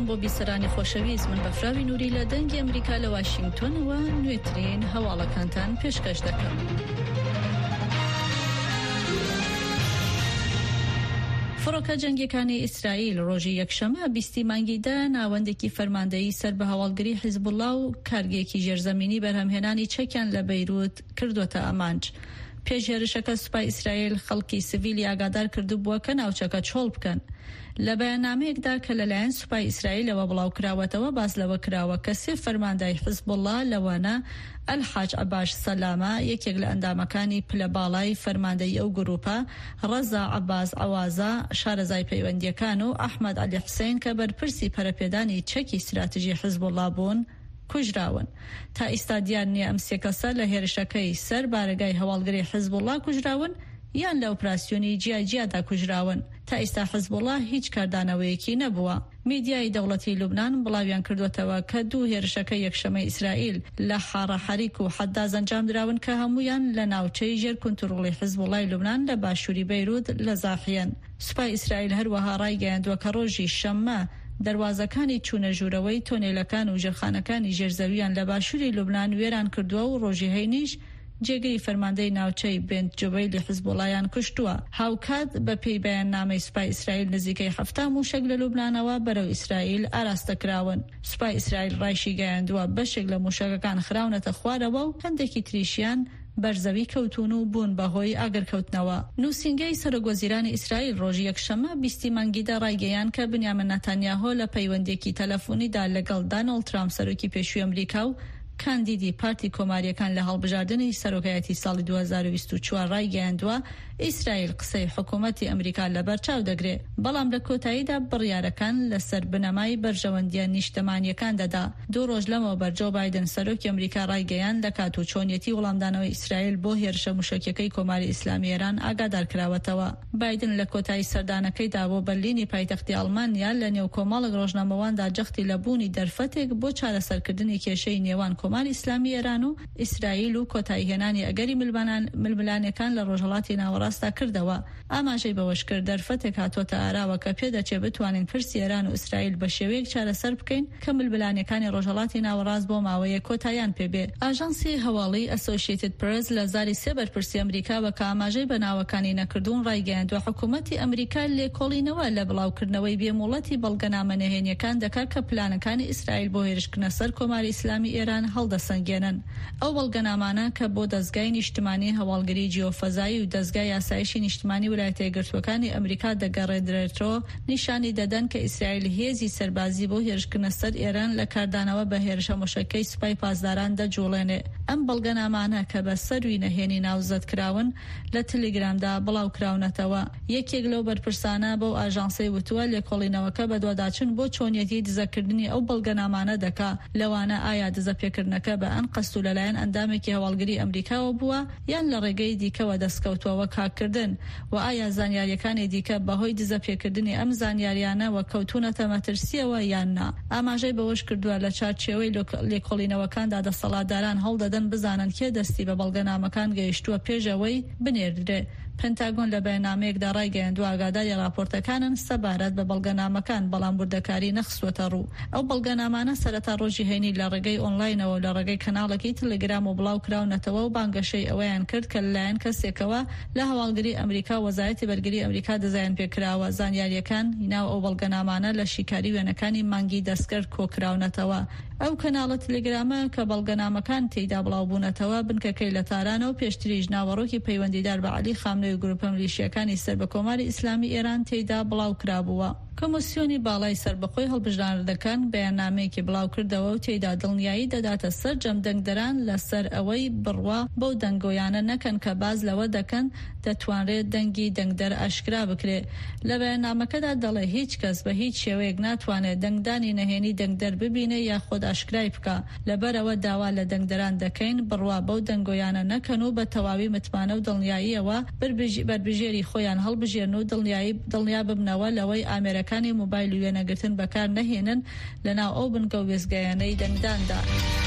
بۆ بیسەرانی خۆشەویست من بەفراوی نووری لە دەنگی ئەمریکا لە واشنگتۆنەوە نوێترین هەواڵەکانتان پێشکەش دەکەم. فڕۆکە جەنگیەکانی ئیسرائیل ڕۆژی یەکشەمە 20 مانگیدا ناوەندێکی فەرماندەیی سەر بە هەواڵگری حیزبوڵڵا و کارگێکی ژێرزەمینی بەرهەمهێنانی چەکیان لە بەیروت کردوتە ئامانج. پێشێرشەکە سوپای ئیسرائیل خەڵکی سیڤیلی ئاگادار کردبووە کە ناوچەکە چۆڵ بکەن. لە بەیاننامەیەکدا کە لەلایەن سوپای ئیسرائیلەوە بڵاو کراوەتەوە باس لەوە کراوە کە سێ فەرماندەی حیزبوڵڵا لەوانە ئەلحاج عەباس سەلامە یەکێک لە ئەندامەکانی پلە باڵای فەرماندەی ئەو گروپە، ڕەزا عەباس ئەوازە شارەزای پەیوەندیەکان و ئەحمەد عەلی حوسێن کە بەرپرسی پەرەپێدانی چەکی استراتیژی حیزبوڵڵا بوون کوژراون. تا ئێستا دیار نییە ئەم سێ کەسە لە هێرشەکەی سەر بارگای هەواڵگری حیزبوڵڵا کوژراون یان لە ئۆپراسیۆنی جیاجیادا کوژراون. تا ئێستا حیزبوڵڵا هیچ کاردانەوەیەکی نەبووە. میدیای دەوڵەتی لوبنان بڵاویان کردوتەوە کە دوو هێرشەکە یەکشەمەی ئیسرائیل لە حارە حەریک و حەداز ئەنجام دراون کە هەمویان لە ناوچەی ژێر کۆنتڕۆڵی حیزبوڵڵای لوبنان لە باشووری بەیروت لە زاحیەن. سوپای ئیسرائیل هەروەها ڕایگەیاندووە کە ڕۆژی شەممە دەواازەکانی چوونە ژوورەوەی تۆنێلەکان و ژێرخانەکانی ژێرزەویان لە باشووری لوبنان وێران کردووە و ڕۆژی هەینیش جێگەی فەرماندەی ناوچەی بنت جوبەی لە حیزبوڵڵایان کوشتووە. هاوکات بە پێی بەیاننامەی سوپای ئیسرائیل نزیکەی 70 موشک لە لوبنانەوە بەرەو ئیسرائیل ئاراستەکراون. سوپای ئیسرائیل ڕایشی گەیاندووە بەشێک لە موشکەکان خراونەتە خوارەوە و هەندێکی تریشیان بەرزەوی کەوتون و بوون بەهۆی ئاگرکەوتنەوە. نووسینگەی سەرۆکوەزیرانی ئیسرائیل ڕۆژی یەکشەمە 20 مانگیدا ڕایگەیان کە بنیامین نەتانیاهۆ لە پەیوەندێکی تەلەفۆنیدا لەگەڵ دانەڵد ترامپ سەرۆکی پێشووی ئەمریکا و کاندیدی پارتی کۆماریەکان لە هەڵبژاردننی سەرۆکایەتی ساڵی 2024 ڕایگەیاندووە ئیسرائیل قسەی حکوومەتی ئەمریکا لەبەر چاو دەگرێت، بەڵام لە کۆتاییدا بڕیارەکان لەسەر بنەمای بەرژەوەندیە نیشتەمانیەکان دەدا. دوو ڕۆژ لەمەوە بەرجۆ بایدن سەرۆکی ئەمریکا ڕایگەیان لە کات و چۆنیەتی وەڵامدانەوەی ئیسرائیل بۆ هێرشە موشکیەکەی کۆماری ئیسلامی ئێران ئاگادار کراوەتەوە. بایدن لە کۆتایی سەردانەکەیدا بۆ بەرلینی پایتەختی ئەڵمانیا لە نێو کۆمەڵێک ڕۆژنامەواندا جەختی لە بوونی دەرفەتێک بۆ چارەسەرکردنی کێشەی نێوان کۆماری ئیسلامی ئێران و ئیسرائیل و کۆتایی هێنانی ئەگەری ململانەکان لە ڕۆژهەڵاتی ناوەڕاستا کردەوە. ئاماژەی بەوەش کرد دەرفەتێک هاتوۆتە ئاراوە کە پێدەچێت بتوانین پرسی ئێران و ئیسرائیل بە شێوەیەک چارەسەر بکەین کە ململانەکانی ڕۆژهەڵاتی ناوەڕاست بۆ ماوەیە کۆتاییان پێبێ. ئاژانسی هەواڵی ئەسۆسیێتد پرس لە زاری سێ بەرپرسی ئەمریکاوە کە ئاماژەی بەناوەکانی نەکردوون ڕایگەیاندووە حکوومەتی ئەمریکا لێکۆڵینەوە لە بڵاوکردنەوەی بێموڵەتی بەڵگەنامە نهێنیەکان دەکات کە پلانەکانی ئیسرائیل بۆ هێرشکردنە سەر کۆماری ئیسلامی ئێران هەڵدەسەنگێنن. ئەو بەڵگەنامانە کە بۆ دەستگای نیشتمانی هەواڵگری جیۆفەزایی و دەستگای یاسایشی نیشتمانی ویلایەتە یەکگرتووەکانی ئەمریکا دەگەڕێدرێتەوە نیشانی دەدەن کە ئیسرائیل هێزی سەربازی بۆ هێرشکردنە سەر ئێران لە کاردانەوە بە هێرشە موشکەی سوپای پاسداران دەجوڵێنێ. ئەم بەڵگەنامانە کە بە سەروی نەهێنی ناوزەت کراون لە تەلەگرامدا بڵاو کراونەتەوە. یەکێک لەو بەرپرسانە بۆ ئاژانسەی وتووە لێکۆڵینەوەکە بە دوواداچن بۆ چۆنیەتی دزەکردنی ئەو بەڵگەنامانە دەکا لەوانە ئایا دزەپێکردنەکە بە ئەن قەست و لەلایەن ئەندامێکی هەواڵگری ئەمریکاوە بووە یان لە ڕێگەی دیکەوە دەستکەوتووەوە کاکردن و ئایا زانیاریەکانی دیکە بەهۆی دزەپێکردنی ئەم زانیاریانەوە کەوتونەتە مەترسیەوە یان نا. ئاماژەی بەوەش کردووە لە چارچێوەی لێکۆڵینەوەکاندا دەسەڵاتداران هەڵدەدەن بزانن کێ دەستی بە بەڵگەنامەکان گەیشتووە پێشەوەی بنێردرێ. پنتاگۆن لە بەیاننامەیەکدا ڕایگەیاندووە ئاگاداری راپۆرتەکانن سەبارەت بە بەڵگەنامەکان بەڵام بوردەکاری نەخستوەتە ڕوو. ئەو بەڵگەنامانە سەرەتا ڕۆژی هەینی لە ڕێگەی ئۆنلاینەوە لە ڕێگەی کەناڵێکی تەلەگرام و بڵاو کراونەتەوە و بانگەشەی ئەوەیان کرد کە لەلایەن کەسێکەوە لە هەواڵگری ئەمریکا وەزارەتی بەرگری ئەمریکا دەزایان پێکراوە. زانیاریەکان هیناو ئەو بەڵگەنامانە لە شیکاری وێنەکانی مانگی دەستکرد کۆکراونەتەوە. ئەو کەناڵە تەلەگرامە کە بەڵگەنامەکان تێیدا بڵاوبوونەتەوە بنکەکەی لە تارانە و پێشتریش ناوەڕۆکی پەیوەندیدار بە عەلی خامنەی گروپە میلیشیەکانی سەر بە کۆماری ئیسلامی ئێران تێیدا بڵاو کرابووە. کۆمسیۆنی باڵای سربەخۆی هەڵبژاردنەکان بەیاننامەیەکی بڵاو کردەوە و تێیدا دڵنیایی دەداتە سەر جەمدەنگدەران لەسەر ئەوەی بڕوا بەو دەنگۆیانە نەکەن کە باز لەوە دەکەن دەتوانرێت دەنگی دەنگدەر ئاشکرا بکرێت. لە بەیاننامەکەدا دەڵێ هیچ کەس بە هیچ شێوەیەک ناتوانێت دەنگدانی نەهێنی دەنگدەر ببینێ یا خۆت ئاشکرای بکە. لەبەرەوە داوا لە دەنگدەران دەکەین بڕوا بەو دەنگۆیانە نەکەن و بە تەواوی متمانە و دڵنیاییەوە بربژێری خۆیان هەڵبژێرن و دڵنیا ببنەوە لەوەی ئامێرەکانی موبایل و وێنەگرتن بەکار نەهێنن لەناو ئەو بنگە و وێستگایانەی دەنگداندا.